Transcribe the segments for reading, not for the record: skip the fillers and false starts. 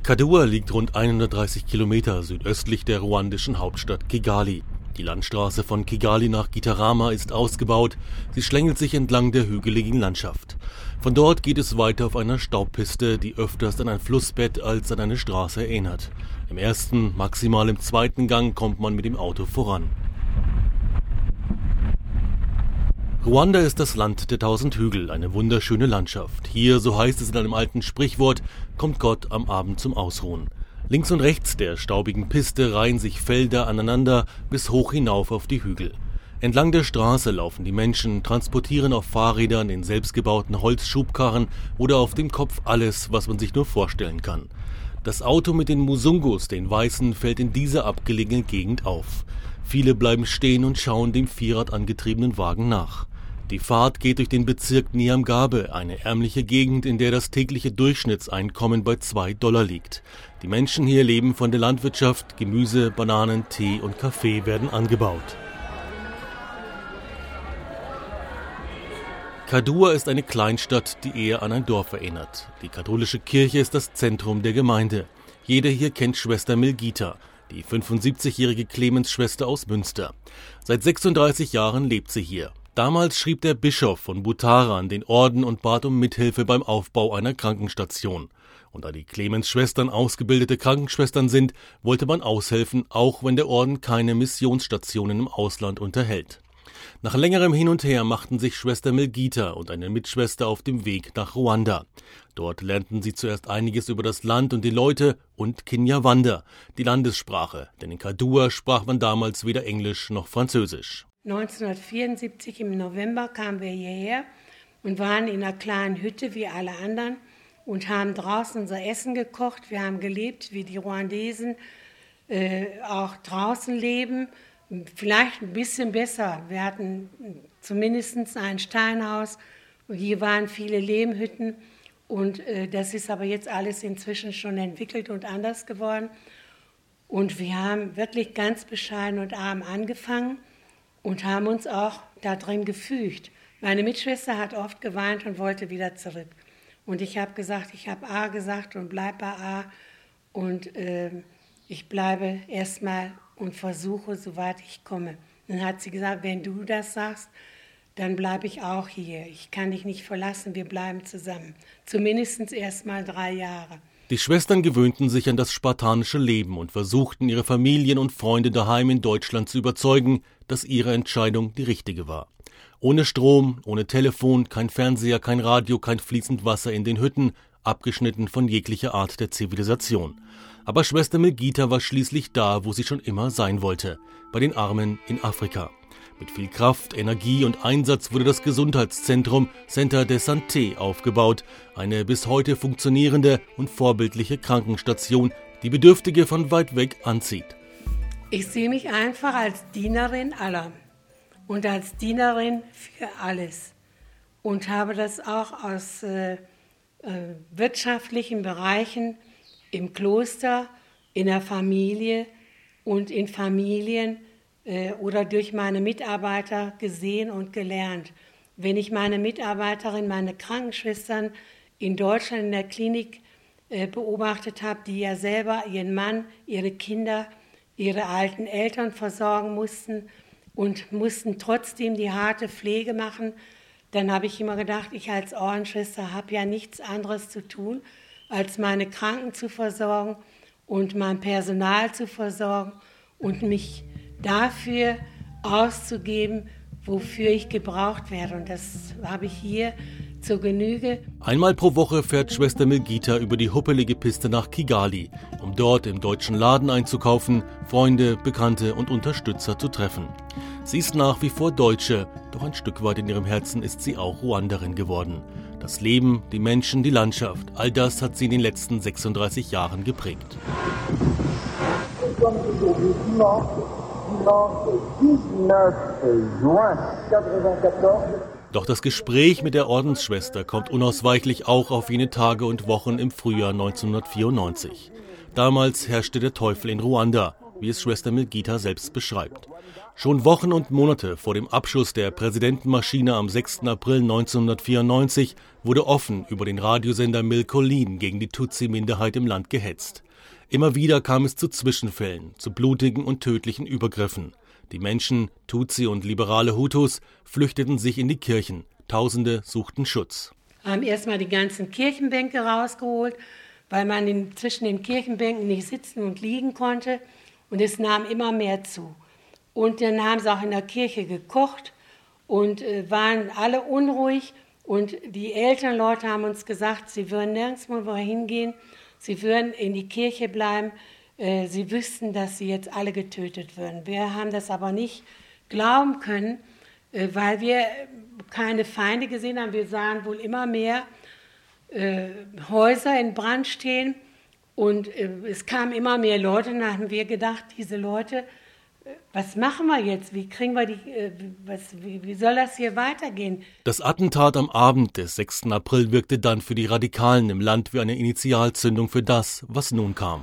Kadua liegt rund 130 Kilometer südöstlich der ruandischen Hauptstadt Kigali. Die Landstraße von Kigali nach Gitarama ist ausgebaut. Sie schlängelt sich entlang der hügeligen Landschaft. Von dort geht es weiter auf einer Staubpiste, die öfters an ein Flussbett als an eine Straße erinnert. Im ersten, maximal im zweiten Gang kommt man mit dem Auto voran. Ruanda ist das Land der 1000 Hügel, eine wunderschöne Landschaft. Hier, so heißt es in einem alten Sprichwort, kommt Gott am Abend zum Ausruhen. Links und rechts der staubigen Piste reihen sich Felder aneinander bis hoch hinauf auf die Hügel. Entlang der Straße laufen die Menschen, transportieren auf Fahrrädern, in selbstgebauten Holzschubkarren oder auf dem Kopf alles, was man sich nur vorstellen kann. Das Auto mit den Musungus, den Weißen, fällt in dieser abgelegenen Gegend auf. Viele bleiben stehen und schauen dem Vierrad angetriebenen Wagen nach. Die Fahrt geht durch den Bezirk Nyamgabe, eine ärmliche Gegend, in der das tägliche Durchschnittseinkommen bei $2 liegt. Die Menschen hier leben von der Landwirtschaft, Gemüse, Bananen, Tee und Kaffee werden angebaut. Kadua ist eine Kleinstadt, die eher an ein Dorf erinnert. Die katholische Kirche ist das Zentrum der Gemeinde. Jeder hier kennt Schwester Milgita, die 75-jährige Clemens-Schwester aus Münster. Seit 36 Jahren lebt sie hier. Damals schrieb der Bischof von Butara an den Orden und bat um Mithilfe beim Aufbau einer Krankenstation. Und da die Clemens-Schwestern ausgebildete Krankenschwestern sind, wollte man aushelfen, auch wenn der Orden keine Missionsstationen im Ausland unterhält. Nach längerem Hin und Her machten sich Schwester Milgita und eine Mitschwester auf dem Weg nach Ruanda. Dort lernten sie zuerst einiges über das Land und die Leute und Kinyarwanda, die Landessprache, denn in Kadua sprach man damals weder Englisch noch Französisch. 1974 im November kamen wir hierher und waren in einer kleinen Hütte wie alle anderen und haben draußen unser Essen gekocht. Wir haben gelebt, wie die Ruandesen auch draußen leben, vielleicht ein bisschen besser. Wir hatten zumindest ein Steinhaus, hier waren viele Lehmhütten und das ist aber jetzt alles inzwischen schon entwickelt und anders geworden. Und wir haben wirklich ganz bescheiden und arm angefangen und haben uns auch da drin gefügt. Meine Mitschwester hat oft geweint und wollte wieder zurück. Und ich habe gesagt, ich habe A gesagt und bleib bei A. Und ich bleibe erstmal und versuche, soweit ich komme. Dann hat sie gesagt, wenn du das sagst, dann bleibe ich auch hier. Ich kann dich nicht verlassen, wir bleiben zusammen. Zumindest erstmal 3 Jahre. Die Schwestern gewöhnten sich an das spartanische Leben und versuchten, ihre Familien und Freunde daheim in Deutschland zu überzeugen, dass ihre Entscheidung die richtige war. Ohne Strom, ohne Telefon, kein Fernseher, kein Radio, kein fließend Wasser in den Hütten, abgeschnitten von jeglicher Art der Zivilisation. Aber Schwester Milgita war schließlich da, wo sie schon immer sein wollte, bei den Armen in Afrika. Mit viel Kraft, Energie und Einsatz wurde das Gesundheitszentrum Centre de Santé aufgebaut, eine bis heute funktionierende und vorbildliche Krankenstation, die Bedürftige von weit weg anzieht. Ich sehe mich einfach als Dienerin aller und als Dienerin für alles und habe das auch aus wirtschaftlichen Bereichen im Kloster, in der Familie und in Familien oder durch meine Mitarbeiter gesehen und gelernt. Wenn ich meine Mitarbeiterin, meine Krankenschwestern in Deutschland in der Klinik beobachtet habe, die ja selber ihren Mann, ihre Kinder, ihre alten Eltern versorgen mussten und mussten trotzdem die harte Pflege machen, dann habe ich immer gedacht, ich als Ordensschwester habe ja nichts anderes zu tun, als meine Kranken zu versorgen und mein Personal zu versorgen und mich dafür auszugeben, wofür ich gebraucht werde. Und das habe ich hier zur Genüge. Einmal pro Woche fährt Schwester Milgita über die huppelige Piste nach Kigali, um dort im deutschen Laden einzukaufen, Freunde, Bekannte und Unterstützer zu treffen. Sie ist nach wie vor Deutsche, doch ein Stück weit in ihrem Herzen ist sie auch Ruanderin geworden. Das Leben, die Menschen, die Landschaft, all das hat sie in den letzten 36 Jahren geprägt. Doch das Gespräch mit der Ordensschwester kommt unausweichlich auch auf jene Tage und Wochen im Frühjahr 1994. Damals herrschte der Teufel in Ruanda wie es Schwester Milgita selbst beschreibt. Schon Wochen und Monate vor dem Abschuss der Präsidentenmaschine am 6. April 1994 wurde offen über den Radiosender Milcolin gegen die Tutsi-Minderheit im Land gehetzt. Immer wieder kam es zu Zwischenfällen, zu blutigen und tödlichen Übergriffen. Die Menschen, Tutsi und liberale Hutus, flüchteten sich in die Kirchen. Tausende suchten Schutz. Haben erstmal die ganzen Kirchenbänke rausgeholt, weil man zwischen den Kirchenbänken nicht sitzen und liegen konnte. Und es nahm immer mehr zu. Und dann haben sie auch in der Kirche gekocht und waren alle unruhig. Und die älteren Leute haben uns gesagt, sie würden nirgendwo hingehen, sie würden in die Kirche bleiben. Sie wüssten, dass sie jetzt alle getötet würden. Wir haben das aber nicht glauben können, weil wir keine Feinde gesehen haben. Wir sahen wohl immer mehr Häuser in Brand stehen und es kamen immer mehr Leute. Und dann haben wir gedacht, diese Leute, was machen wir jetzt? Wie kriegen wir wie soll das hier weitergehen? Das Attentat am Abend des 6. April wirkte dann für die Radikalen im Land wie eine Initialzündung für das, was nun kam.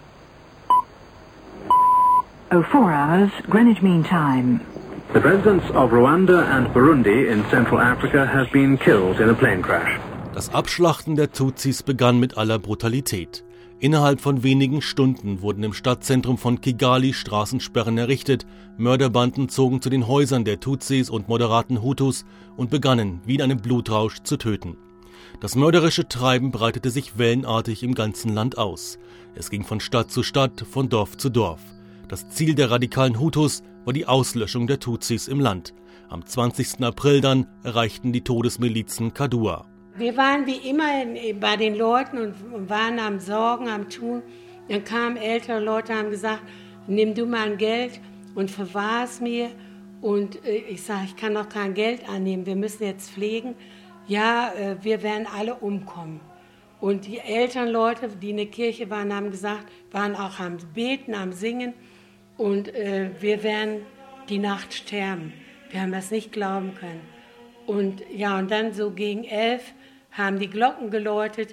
04 hours, Greenwich Mean Time. The presidents of Rwanda and Burundi in Central Africa have been killed in a plane crash. Das Abschlachten der Tutsis begann mit aller Brutalität. Innerhalb von wenigen Stunden wurden im Stadtzentrum von Kigali Straßensperren errichtet, Mörderbanden zogen zu den Häusern der Tutsis und moderaten Hutus und begannen, wie in einem Blutrausch, zu töten. Das mörderische Treiben breitete sich wellenartig im ganzen Land aus. Es ging von Stadt zu Stadt, von Dorf zu Dorf. Das Ziel der radikalen Hutus war die Auslöschung der Tutsis im Land. Am 20. April dann erreichten die Todesmilizen Kadua. Wir waren wie immer bei den Leuten und waren am Sorgen, am Tun. Dann kamen ältere Leute und haben gesagt, nimm du mal Geld und verwahr es mir. Und ich sage, ich kann doch kein Geld annehmen, wir müssen jetzt pflegen. Ja, wir werden alle umkommen. Und die älteren Leute, die in der Kirche waren, haben gesagt, waren auch am Beten, am Singen. Und wir werden die Nacht sterben. Wir haben das nicht glauben können. Und ja, und dann so gegen 11 haben die Glocken geläutet.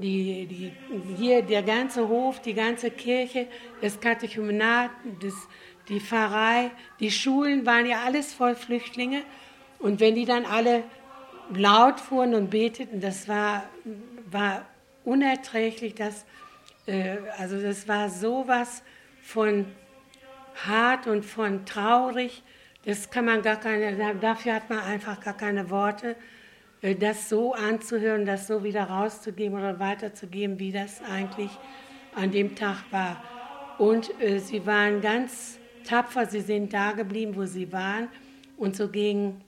Hier der ganze Hof, die ganze Kirche, das Katechumenat, die Pfarrei, die Schulen waren ja alles voll Flüchtlinge. Und wenn die dann alle laut fuhren und beteten, das war unerträglich. Das war sowas von hart und von traurig. Das kann man dafür hat man einfach gar keine Worte, das so anzuhören, das so wieder rauszugeben oder weiterzugeben, wie das eigentlich an dem Tag war. Und sie waren ganz tapfer, sie sind da geblieben, wo sie waren. Und so gegen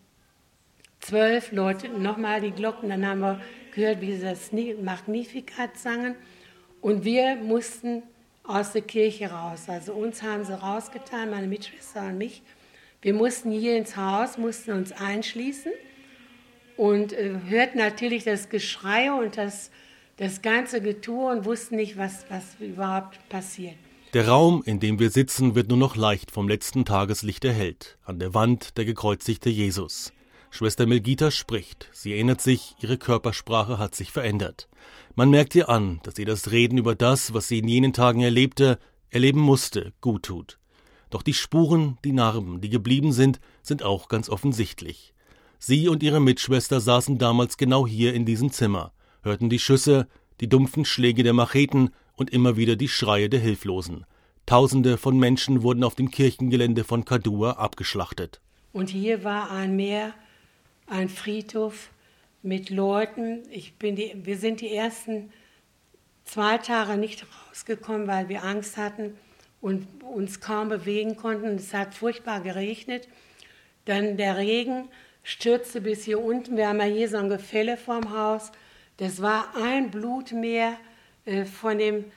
12 Leute nochmal die Glocken, dann haben wir gehört, wie sie das Magnificat sangen. Und wir mussten aus der Kirche raus. Also uns haben sie rausgetan, meine Mitschwester und mich. Wir mussten hier ins Haus, mussten uns einschließen und hörten natürlich das Geschrei und das ganze Getue und wussten nicht, was überhaupt passiert. Der Raum, in dem wir sitzen, wird nur noch leicht vom letzten Tageslicht erhellt. An der Wand der gekreuzigte Jesus. Schwester Milgita spricht. Sie erinnert sich, ihre Körpersprache hat sich verändert. Man merkt ihr an, dass ihr das Reden über das, was sie in jenen Tagen erleben musste, gut tut. Doch die Spuren, die Narben, die geblieben sind auch ganz offensichtlich. Sie und ihre Mitschwester saßen damals genau hier in diesem Zimmer, hörten die Schüsse, die dumpfen Schläge der Macheten und immer wieder die Schreie der Hilflosen. Tausende von Menschen wurden auf dem Kirchengelände von Kadua abgeschlachtet. Und hier war ein Meer, ein Friedhof mit Leuten. Wir sind die ersten 2 Tage nicht rausgekommen, weil wir Angst hatten und uns kaum bewegen konnten. Es hat furchtbar geregnet. Dann der Regen stürzte bis hier unten. Wir haben ja hier so ein Gefälle vorm Haus. Das war ein Blutmeer von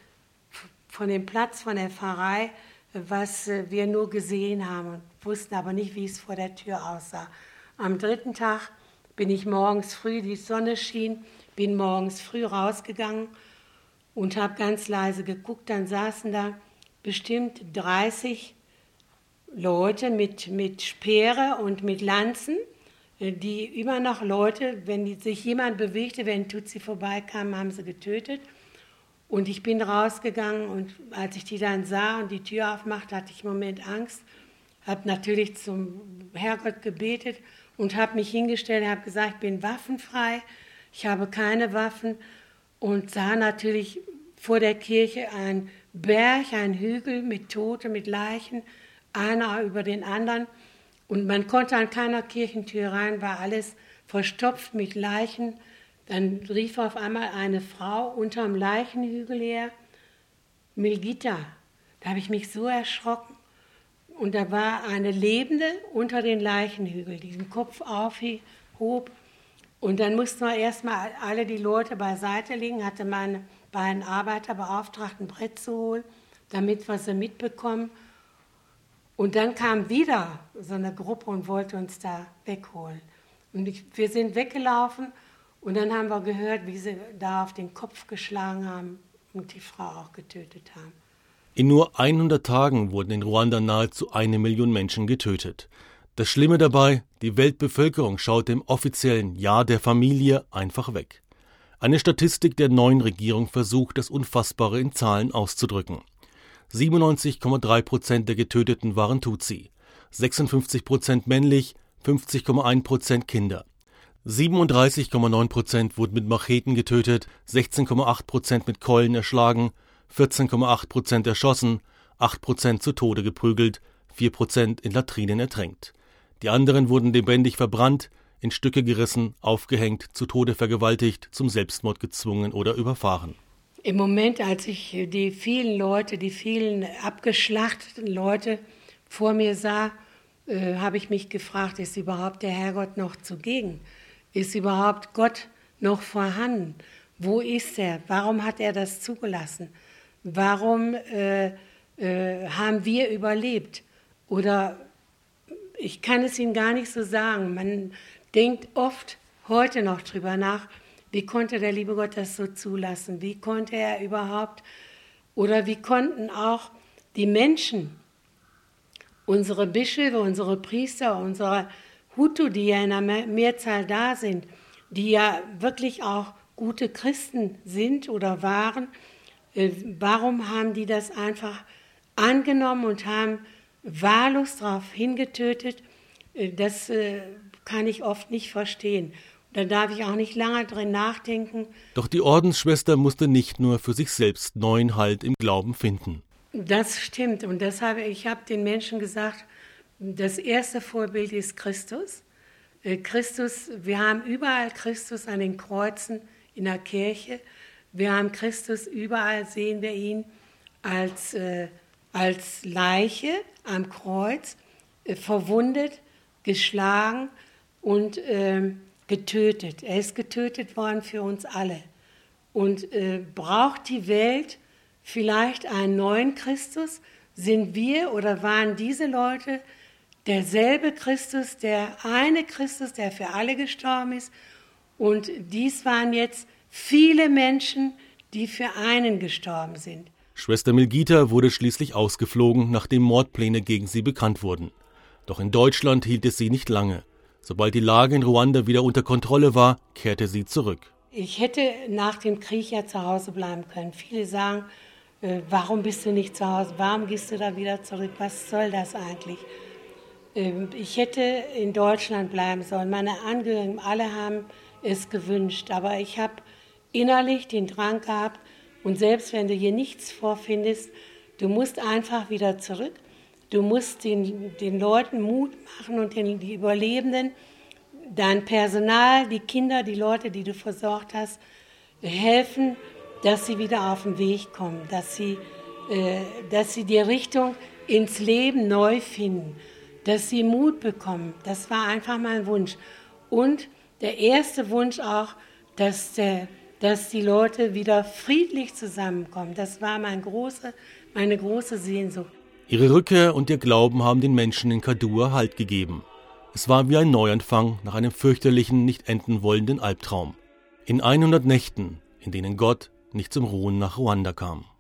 dem Platz, von der Pfarrei, was wir nur gesehen haben und wussten aber nicht, wie es vor der Tür aussah. Am 3. Tag bin ich morgens früh, die Sonne schien, bin morgens früh rausgegangen und habe ganz leise geguckt. Dann saßen da bestimmt 30 Leute mit Speere und mit Lanzen, die immer noch Leute, wenn sich jemand bewegte, wenn Tutsi vorbeikamen, haben sie getötet. Und ich bin rausgegangen und als ich die dann sah und die Tür aufmachte, hatte ich einen Moment Angst. Habe natürlich zum Herrgott gebetet und habe mich hingestellt, habe gesagt, ich bin waffenfrei, ich habe keine Waffen und sah natürlich vor der Kirche einen Berg, einen Hügel mit Toten, mit Leichen, einer über den anderen. Und man konnte an keiner Kirchentür rein, war alles verstopft mit Leichen. Dann rief auf einmal eine Frau unterm Leichenhügel her, Milgita. Da habe ich mich so erschrocken. Und da war eine Lebende unter den Leichenhügel, die den Kopf aufhob. Und dann mussten wir erstmal alle die Leute beiseite legen, hatte meine beiden Arbeiter beauftragt, ein Brett zu holen, damit wir sie mitbekommen. Und dann kam wieder so eine Gruppe und wollte uns da wegholen. Und wir sind weggelaufen und dann haben wir gehört, wie sie da auf den Kopf geschlagen haben und die Frau auch getötet haben. In nur 100 Tagen wurden in Ruanda nahezu 1 Million Menschen getötet. Das Schlimme dabei, die Weltbevölkerung schaut im offiziellen Jahr der Familie einfach weg. Eine Statistik der neuen Regierung versucht, das Unfassbare in Zahlen auszudrücken. 97,3% der Getöteten waren Tutsi, 56% männlich, 50,1% Kinder. 37,9% wurden mit Macheten getötet, 16,8% mit Keulen erschlagen, 14,8% erschossen, 8% zu Tode geprügelt, 4% in Latrinen ertränkt. Die anderen wurden lebendig verbrannt, in Stücke gerissen, aufgehängt, zu Tode vergewaltigt, zum Selbstmord gezwungen oder überfahren. Im Moment, als ich die vielen Leute, die vielen abgeschlachteten Leute vor mir sah, habe ich mich gefragt, ist überhaupt der Herrgott noch zugegen? Ist überhaupt Gott noch vorhanden? Wo ist er? Warum hat er das zugelassen? Warum haben wir überlebt? Oder ich kann es Ihnen gar nicht so sagen. Man denkt oft heute noch drüber nach, wie konnte der liebe Gott das so zulassen? Wie konnte er überhaupt, oder wie konnten auch die Menschen, unsere Bischöfe, unsere Priester, unsere Hutu, die ja in der Mehrzahl da sind, die ja wirklich auch gute Christen sind oder waren, warum haben die das einfach angenommen und haben wahllos darauf hingetötet? Das kann ich oft nicht verstehen. Da darf ich auch nicht lange drin nachdenken. Doch die Ordensschwester musste nicht nur für sich selbst neuen Halt im Glauben finden. Das stimmt. Und ich habe den Menschen gesagt, das erste Vorbild ist Christus. Christus, wir haben überall Christus an den Kreuzen in der Kirche. Wir haben Christus, überall sehen wir ihn als Leiche am Kreuz, verwundet, geschlagen und getötet. Er ist getötet worden für uns alle. Und braucht die Welt vielleicht einen neuen Christus? Sind wir oder waren diese Leute derselbe Christus, der eine Christus, der für alle gestorben ist? Und dies waren jetzt viele Menschen, die für einen gestorben sind. Schwester Milgita wurde schließlich ausgeflogen, nachdem Mordpläne gegen sie bekannt wurden. Doch in Deutschland hielt es sie nicht lange. Sobald die Lage in Ruanda wieder unter Kontrolle war, kehrte sie zurück. Ich hätte nach dem Krieg ja zu Hause bleiben können. Viele sagen, warum bist du nicht zu Hause? Warum gehst du da wieder zurück? Was soll das eigentlich? Ich hätte in Deutschland bleiben sollen. Meine Angehörigen, alle haben es gewünscht. Aber ich habe innerlich den Drang gehabt, und selbst wenn du hier nichts vorfindest, du musst einfach wieder zurück. Du musst den Leuten Mut machen und die Überlebenden, dein Personal, die Kinder, die Leute, die du versorgt hast, helfen, dass sie wieder auf den Weg kommen, dass sie die Richtung ins Leben neu finden, dass sie Mut bekommen. Das war einfach mein Wunsch. Und der erste Wunsch auch, dass die Leute wieder friedlich zusammenkommen. Das war meine große Sehnsucht. Ihre Rückkehr und ihr Glauben haben den Menschen in Kadua Halt gegeben. Es war wie ein Neuanfang nach einem fürchterlichen, nicht enden wollenden Albtraum. In 100 Nächten, in denen Gott nicht zum Ruhen nach Ruanda kam.